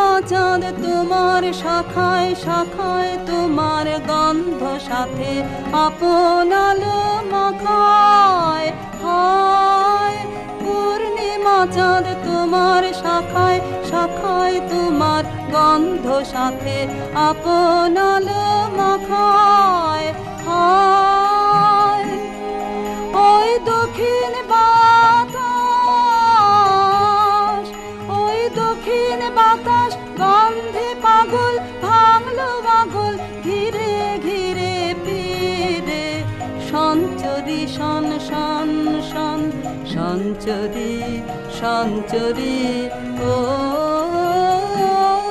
চাঁদ তোমার শাখায় শাখায় তোমার গন্ধ সাথে আপন আলো মাখায়। হায় পূর্ণিমা চাঁদ তোমার শাখায় শাখায় তোমার গন্ধ সাথে আপন আলো মাখায়। হায় ওই দক্ষিণ বাতাস, ওই দক্ষিণ বাতাস গন্ধে পাগল ভাঙলো পাগল ঘিরে ঘিরে ফিরে। সঞ্চরি শন শন শন সঞ্চরি সঞ্চরি ও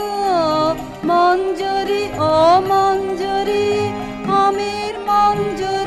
মঞ্জরি ও মঞ্জরি আমির মঞ্জরি।